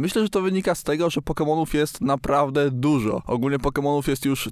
Myślę, że to wynika z tego, że Pokemonów jest naprawdę dużo. Ogólnie Pokemonów jest już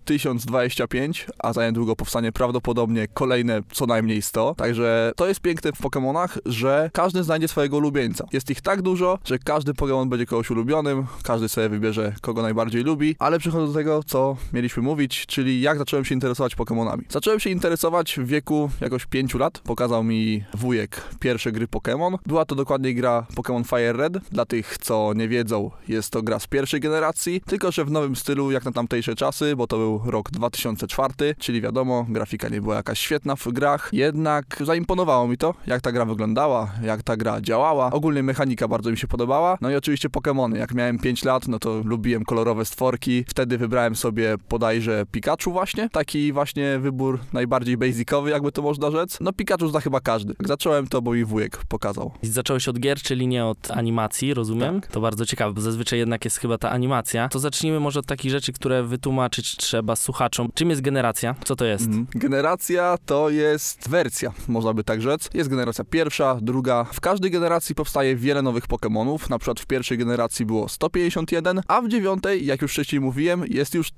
1025, a za niedługo powstanie prawdopodobnie kolejne co najmniej 100. Także to jest piękne w Pokemonach, że każdy znajdzie swojego ulubieńca. Jest ich tak dużo, że każdy Pokemon będzie kogoś ulubionym, każdy sobie wybierze, kogo najbardziej lubi, ale przechodzę do tego, co mieliśmy mówić, czyli jak zacząłem się interesować Pokemonami. Zacząłem się interesować w wieku jakoś 5 lat. Pokazał mi wujek pierwsze gry Pokemon. Była to dokładnie gra Pokemon Fire Red. Dla tych, co nie wiedzą, jest to gra z pierwszej generacji, tylko że w nowym stylu jak na tamtejsze czasy, bo to był rok 2004, czyli wiadomo, grafika nie była jakaś świetna w grach, jednak zaimponowało mi to, jak ta gra wyglądała, jak ta gra działała. Ogólnie mechanika bardzo mi się podobała. No i oczywiście Pokemony. Jak miałem 5 lat, no to lubiłem kolorowe stworki. Wtedy wybrałem sobie bodajże Pikachu właśnie. Taki właśnie wybór najbardziej basicowy, jakby to można rzec. No Pikachu zna chyba każdy. Jak zacząłem to, bo mi wujek pokazał. I zacząłeś od gier, czyli nie od animacji, rozumiem? Tak. To bardzo ciekawe, bo zazwyczaj jednak jest chyba ta animacja. To zacznijmy może od takich rzeczy, które wytłumaczyć trzeba słuchaczom. Czym jest generacja? Co to jest? Generacja to jest wersja, można by tak rzec. Jest generacja pierwsza, druga. W każdej generacji powstaje wiele nowych Pokemonów. Na przykład w pierwszej generacji było 151, a w dziewiątej, jak już wcześniej mówiłem, jest już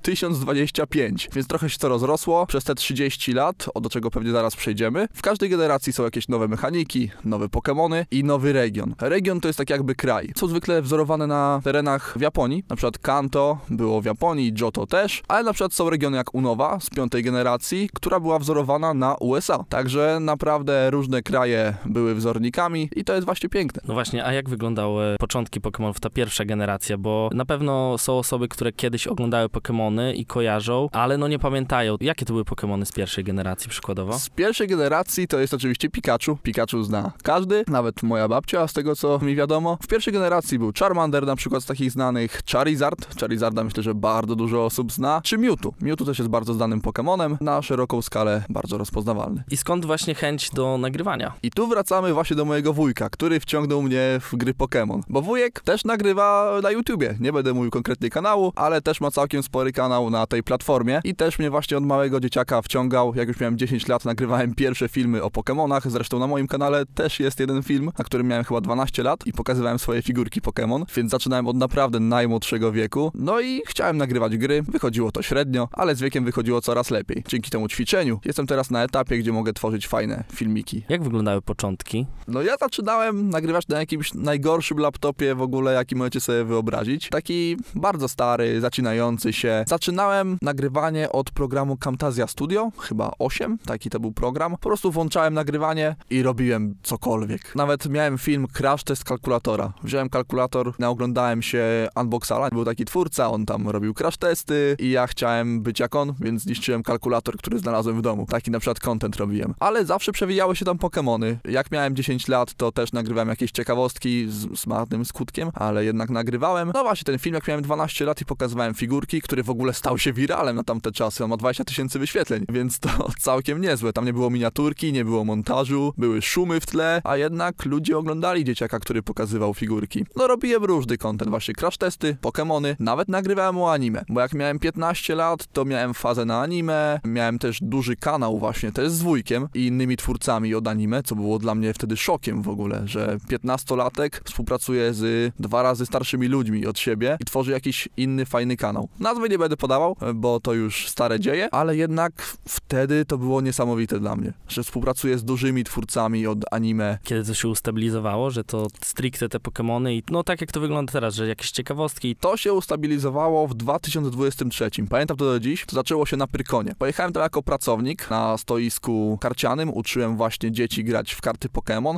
1025. Więc trochę się to rozrosło przez te 30 lat, do czego pewnie zaraz przejdziemy. W każdej generacji są jakieś nowe mechaniki, nowe Pokemony i nowy region. Region to jest tak jakby kraj. Są zwykle wzorowane na terenach w Japonii. Na przykład Kanto było w Japonii, Johto też, ale na przykład są regiony jak Unova z piątej generacji, która była wzorowana na USA. Także naprawdę różne kraje były wzornikami i to jest właśnie piękne. No właśnie, a jak wyglądały początki Pokemonów, ta pierwsza generacja? Bo na pewno są osoby, które kiedyś oglądały Pokemony i kojarzą, ale no nie pamiętają. Jakie to były Pokemony z pierwszej generacji przykładowo? Z pierwszej generacji to jest oczywiście Pikachu. Pikachu zna każdy, nawet moja babcia, z tego co mi wiadomo. W pierwszej generacji był Charmander, na przykład z takich znanych, Charizard. Charizarda myślę, że bardzo dużo osób zna. Czy Mewtwo. Mewtwo też jest bardzo znanym Pokemonem, na szeroką skalę bardzo rozpoznawalny. I skąd właśnie chęć do nagrywania? I tu wracamy właśnie do mojego wujka, który wciągnął mnie w gry Pokemon. Bo wujek też nagrywa na YouTubie. Nie będę mówił konkretnie kanału, ale też ma całkiem spory kanał na tej platformie. I też mnie właśnie od małego dzieciaka wciągał. Jak już miałem 10 lat, nagrywałem pierwsze filmy o Pokemonach. Zresztą na moim kanale też jest jeden film, na którym miałem chyba 12 lat i pokazywałem swoje figurki Pokemon, więc zaczynałem od naprawdę najmłodszego wieku. No i chciałem nagrywać gry. Wychodziło to średnio, ale z wiekiem wychodziło coraz lepiej. Dzięki temu ćwiczeniu jestem teraz na etapie, gdzie mogę tworzyć fajne filmiki. Jak wyglądały początki? No ja zaczynałem nagrywać na jakimś najgorszym laptopie w ogóle, jaki możecie sobie wyobrazić. Taki bardzo stary, zaczynający się. Zaczynałem nagrywanie od programu Camtasia Studio, chyba 8, taki to był program. Po prostu włączałem nagrywanie i robiłem cokolwiek. Nawet miałem film Crash Test kalkulatora. Wziąłem kalkulator, naoglądałem się Unboxala, był taki twórca, on tam robił crash testy i ja chciałem być jak on, więc zniszczyłem kalkulator, który znalazłem w domu. Taki na przykład content robiłem. Ale zawsze przewijały się tam Pokemony. Jak miałem 10 lat, to też nagrywałem jakieś ciekawostki z marnym skutkiem, ale jednak nagrywałem. No właśnie ten film, jak miałem 12 lat i pokazywałem figurki, który w ogóle stał się wiralem na tamte czasy. On ma 20 000 wyświetleń, więc to całkiem niezłe. Tam nie było miniaturki, nie było montażu, były szumy w tle, a jednak ludzie oglądali dzieciaka, który pokazywał figurki. No robiłem różny content, właśnie crash testy, Pokemony, nawet nagrywałem o anime, bo jak miałem 15 lat, to miałem fazę na anime, miałem też duży kanał właśnie też z wujkiem i innymi twórcami od anime, co było dla mnie wtedy szokiem w ogóle, że 15-latek współpracuje z 2 razy starszymi ludźmi od siebie i tworzy jakiś inny fajny kanał. Nazwy nie będę podawał, bo to już stare dzieje, ale jednak wtedy to było niesamowite dla mnie, że współpracuję z dużymi twórcami od anime. Kiedy to się ustabilizowało, że to stricte te Pokemony i no tak jak to wygląda teraz, że jakieś ciekawostki. To się ustabilizowało w 2023. Pamiętam to do dziś. To zaczęło się na Prykonie. Pojechałem tam jako pracownik na stoisku karcianym. Uczyłem właśnie dzieci grać w karty Pokémon.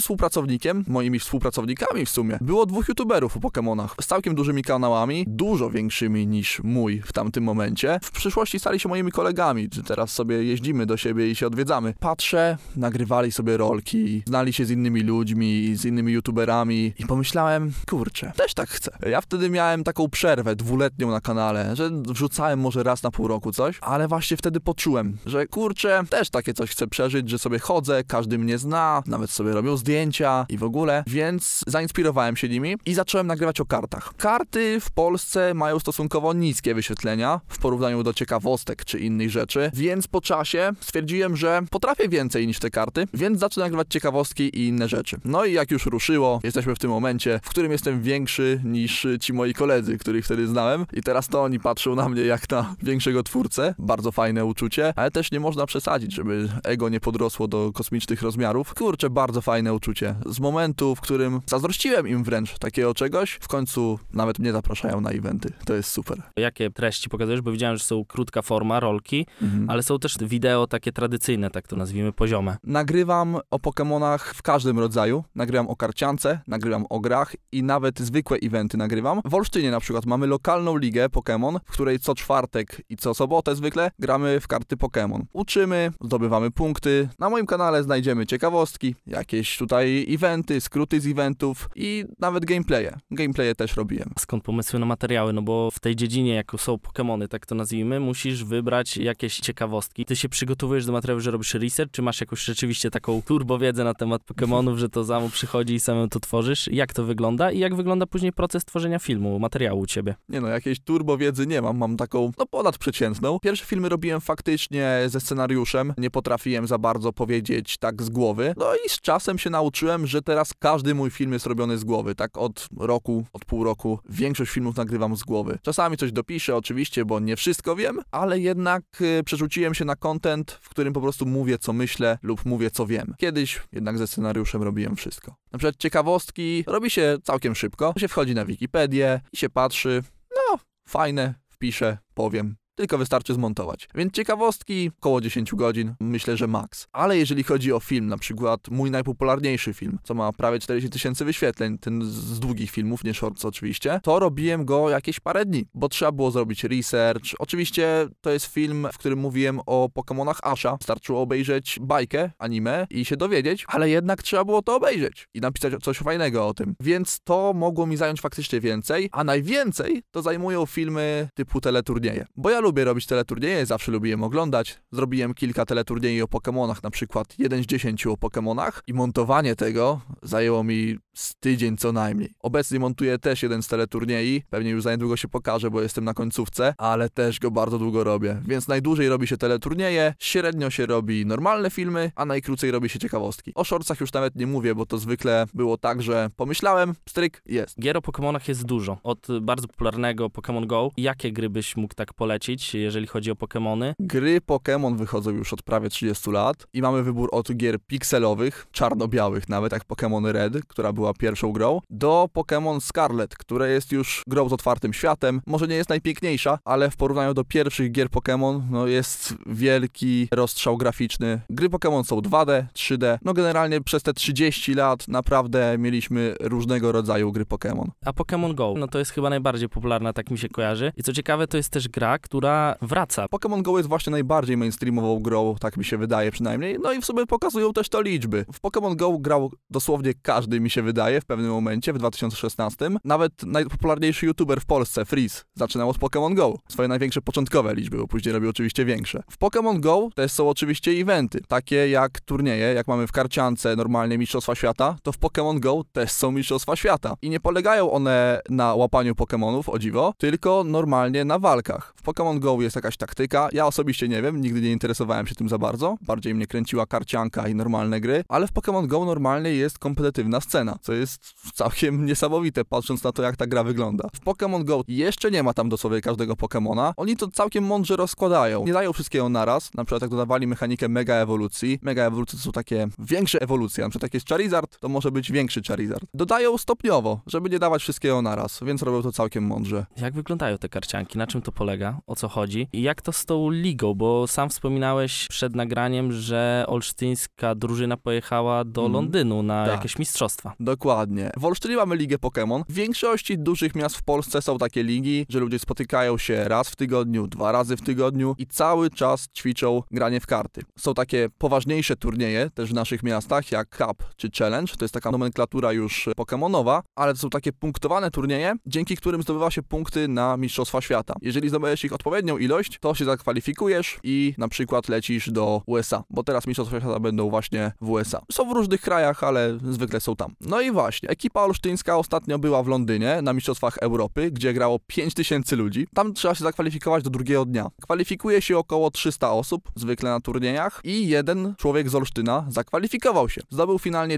Moimi współpracownikami w sumie, było 2 youtuberów o Pokémonach. Z całkiem dużymi kanałami, dużo większymi niż mój w tamtym momencie. W przyszłości stali się moimi kolegami. Teraz sobie jeździmy do siebie i się odwiedzamy. Patrzę, nagrywali sobie rolki, znali się z innymi ludźmi, z innymi youtuberami i pomyślałem, kurczę, też tak chcę. Ja wtedy miałem taką przerwę 2-letnią na kanale, że wrzucałem może raz na pół roku coś, ale właśnie wtedy poczułem, że kurczę, też takie coś chcę przeżyć, że sobie chodzę, każdy mnie zna, nawet sobie robią zdjęcia i w ogóle, więc zainspirowałem się nimi i zacząłem nagrywać o kartach. Karty w Polsce mają stosunkowo niskie wyświetlenia w porównaniu do ciekawostek czy innych rzeczy, więc po czasie stwierdziłem, że potrafię więcej niż te karty, więc zacząłem nagrywać ciekawostki i inne rzeczy. No i jak już ruszyło, jesteśmy w tym momencie, w którym jestem większy niż ci moi koledzy, których wtedy znałem i teraz to oni patrzą na mnie jak na większego twórcę. Bardzo fajne uczucie, ale też nie można przesadzić, żeby ego nie podrosło do kosmicznych rozmiarów. Kurczę, bardzo fajne uczucie. Z momentu, w którym zazdrościłem im wręcz takiego czegoś, w końcu nawet mnie zapraszają na eventy. To jest super. Jakie treści pokazujesz? Bo widziałem, że są krótka forma, rolki, ale są też wideo takie tradycyjne, tak to nazwijmy, poziome. Nagrywam o Pokemonach w każdym rodzaju. Nagrywam o karciance, nagrywam o grach i nawet zwykłe eventy nagrywam. W Olsztynie na przykład mamy lokalną ligę Pokémon, w której co czwartek i co sobotę zwykle gramy w karty Pokémon. Uczymy, zdobywamy punkty. Na moim kanale znajdziemy ciekawostki, jakieś tutaj eventy, skróty z eventów i nawet gameplaye. Gameplaye też robiłem. Skąd pomysły na materiały? No bo w tej dziedzinie, jak są Pokemony, tak to nazwijmy, musisz wybrać jakieś ciekawostki. Ty się przygotowujesz do materiału, że robisz research, czy masz jakąś rzeczywiście taką turbowiedzę na temat Pokemonów, że to samo przychodzi i samemu to tworzysz? Jak to wygląda i jak wygląda później proces tworzenia filmu, materiału u ciebie? Nie no, jakiejś turbowiedzy nie mam taką, ponadprzeciętną. Pierwsze filmy robiłem faktycznie ze scenariuszem, nie potrafiłem za bardzo powiedzieć tak z głowy. No i z czasem się nauczyłem, że teraz każdy mój film jest robiony z głowy, tak od roku, od pół roku. Większość filmów nagrywam z głowy. Czasami coś dopiszę oczywiście, bo nie wszystko wiem, ale jednak przerzuciłem się na content, w którym po prostu mówię, co myślę lub mówię, co wiem. Kiedyś jednak ze scenariuszem robiłem wszystko. Na przykład ciekawostki robi się całkiem szybko. Się wchodzi na Wikipedię i się patrzy, no fajne, wpiszę, powiem. Tylko wystarczy zmontować. Więc ciekawostki około 10 godzin, myślę, że maks. Ale jeżeli chodzi o film, na przykład mój najpopularniejszy film, co ma prawie 40 000 wyświetleń, ten z długich filmów, nie shorts oczywiście, to robiłem go jakieś parę dni, bo trzeba było zrobić research. Oczywiście to jest film, w którym mówiłem o Pokemonach Asha. Wystarczyło obejrzeć bajkę, anime i się dowiedzieć, ale jednak trzeba było to obejrzeć i napisać coś fajnego o tym. Więc to mogło mi zająć faktycznie więcej, a najwięcej to zajmują filmy typu teleturnieje. Bo ja lubię robić teleturnieje, zawsze lubiłem oglądać. Zrobiłem kilka teleturniejów o Pokemonach, na przykład 1 z 10 o Pokemonach i montowanie tego zajęło mi z tydzień co najmniej. Obecnie montuję też jeden z teleturniej, pewnie już za niedługo się pokaże, bo jestem na końcówce, ale też go bardzo długo robię. Więc najdłużej robi się teleturnieje, średnio się robi normalne filmy, a najkrócej robi się ciekawostki. O shortsach już nawet nie mówię, bo to zwykle było tak, że pomyślałem, stryk, jest. Gier o Pokemonach jest dużo. Od bardzo popularnego Pokémon Go. Jakie gry byś mógł tak polecić, jeżeli chodzi o Pokemony? Gry Pokémon wychodzą już od prawie 30 lat i mamy wybór od gier pikselowych, czarno-białych nawet, jak Pokémon Red, która była pierwszą grą, do Pokémon Scarlet, która jest już grą z otwartym światem. Może nie jest najpiękniejsza, ale w porównaniu do pierwszych gier Pokémon, no jest wielki rozstrzał graficzny. Gry Pokémon są 2D, 3D. No generalnie przez te 30 lat naprawdę mieliśmy różnego rodzaju gry Pokémon. A Pokémon Go, no to jest chyba najbardziej popularna, tak mi się kojarzy. I co ciekawe, to jest też gra, która wraca. Pokémon Go jest właśnie najbardziej mainstreamową grą, tak mi się wydaje przynajmniej. No i w sobie pokazują też to liczby. W Pokémon Go grał dosłownie każdy, mi się wydaje, w pewnym momencie, w 2016. Nawet najpopularniejszy youtuber w Polsce, Freeze, zaczynał od Pokémon Go. Swoje największe początkowe liczby, bo później robił oczywiście większe. W Pokémon Go też są oczywiście eventy, takie jak turnieje, jak mamy w karciance normalnie Mistrzostwa Świata, to w Pokémon Go też są Mistrzostwa Świata. I nie polegają one na łapaniu Pokémonów, o dziwo, tylko normalnie na walkach. W Pokémon Go jest jakaś taktyka, ja osobiście nie wiem, nigdy nie interesowałem się tym za bardzo, bardziej mnie kręciła karcianka i normalne gry, ale w Pokémon Go normalnie jest kompetytywna scena, co jest całkiem niesamowite, patrząc na to, jak ta gra wygląda. W Pokémon Go jeszcze nie ma tam dosłownie każdego Pokémona, oni to całkiem mądrze rozkładają, nie dają wszystkiego naraz, na przykład jak dodawali mechanikę mega ewolucji to są takie większe ewolucje, na przykład jak jest Charizard, to może być większy Charizard. Dodają stopniowo, żeby nie dawać wszystkiego naraz, więc robią to całkiem mądrze. Jak wyglądają te karcianki? Na czym to polega? O co chodzi? I jak to z tą ligą? Bo sam wspominałeś przed nagraniem, że olsztyńska drużyna pojechała do Londynu na jakieś mistrzostwa. Dokładnie. W Olsztynie mamy ligę Pokémon. W większości dużych miast w Polsce są takie ligi, że ludzie spotykają się raz w tygodniu, 2 razy w tygodniu i cały czas ćwiczą granie w karty. Są takie poważniejsze turnieje też w naszych miastach, jak Cup czy Challenge. To jest taka nomenklatura już pokemonowa, ale to są takie punktowane turnieje, dzięki którym zdobywa się punkty na Mistrzostwa Świata. Jeżeli zdobędziesz ich odpowiednio odpowiednią ilość, to się zakwalifikujesz i na przykład lecisz do USA, bo teraz mistrzostwa świata będą właśnie w USA. Są w różnych krajach, ale zwykle są tam. No i właśnie, ekipa olsztyńska ostatnio była w Londynie na Mistrzostwach Europy, gdzie grało 5000 ludzi. Tam trzeba się zakwalifikować do drugiego dnia. Kwalifikuje się około 300 osób, zwykle na turniejach, i jeden człowiek z Olsztyna zakwalifikował się. Zdobył finalnie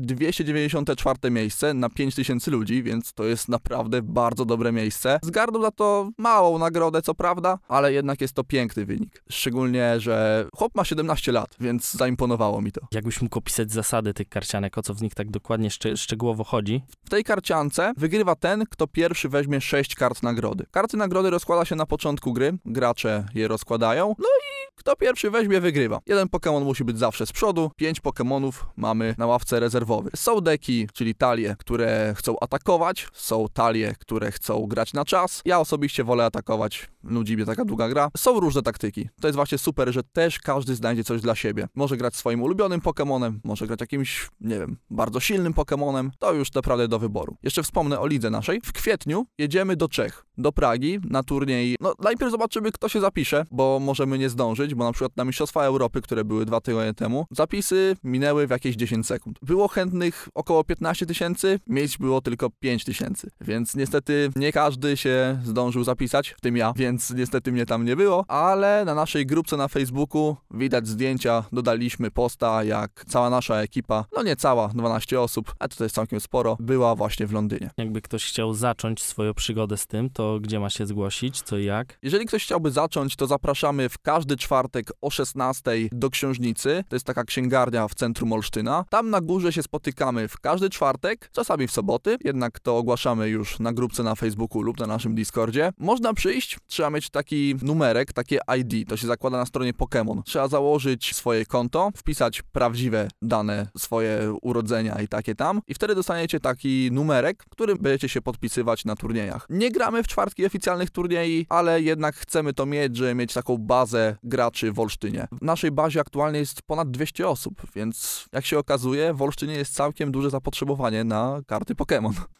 294 miejsce na 5000 ludzi, więc to jest naprawdę bardzo dobre miejsce. Zgarnął za to małą nagrodę, co prawda, ale jednak jest to piękny wynik. Szczególnie, że chłop ma 17 lat, więc zaimponowało mi to. Jakbyś mógł opisać zasady tych karcianek, o co w nich tak dokładnie szczegółowo chodzi? W tej karciance wygrywa ten, kto pierwszy weźmie 6 kart nagrody. Karty nagrody rozkłada się na początku gry, gracze je rozkładają, no i kto pierwszy weźmie, wygrywa. Jeden Pokémon musi być zawsze z przodu, 5 Pokémonów mamy na ławce rezerwowej. Są deki, czyli talie, które chcą atakować, są talie, które chcą grać na czas. Ja osobiście wolę atakować, nudzi mnie taka długa gra. Są różne taktyki. To jest właśnie super, że też każdy znajdzie coś dla siebie. Może grać swoim ulubionym Pokémonem, może grać jakimś, nie wiem, bardzo silnym Pokémonem. To już naprawdę do wyboru. Jeszcze wspomnę o lidze naszej. W kwietniu jedziemy do Czech, do Pragi na turniej. No najpierw zobaczymy, kto się zapisze, bo możemy nie zdążyć, bo na przykład na Mistrzostwa Europy, które były 2 tygodnie temu, zapisy minęły w jakieś 10 sekund. Było chętnych około 15 000, miejsc było tylko 5 000, więc niestety nie każdy się zdążył zapisać, w tym ja, więc niestety mnie tam nie było, ale na naszej grupce na Facebooku widać zdjęcia, dodaliśmy posta, jak cała nasza ekipa, no nie cała, 12 osób, a to jest całkiem sporo, była właśnie w Londynie. Jakby ktoś chciał zacząć swoją przygodę z tym, to gdzie ma się zgłosić, co i jak? Jeżeli ktoś chciałby zacząć, to zapraszamy w każdy czwartek o 16:00 do Książnicy. To jest taka księgarnia w centrum Olsztyna. Tam na górze się spotykamy w każdy czwartek, czasami w soboty, jednak to ogłaszamy już na grupce na Facebooku lub na naszym Discordzie. Można przyjść, trzeba mieć taki numerek, takie ID, to się zakłada na stronie Pokémon. Trzeba założyć swoje konto, wpisać prawdziwe dane, swoje urodzenia i takie tam i wtedy dostaniecie taki numerek, którym będziecie się podpisywać na turniejach. Nie gramy w czwartki oficjalnych turniej, ale jednak chcemy to mieć, żeby mieć taką bazę graczy w Olsztynie. W naszej bazie aktualnie jest ponad 200 osób, więc jak się okazuje, w Olsztynie jest całkiem duże zapotrzebowanie na karty Pokémon.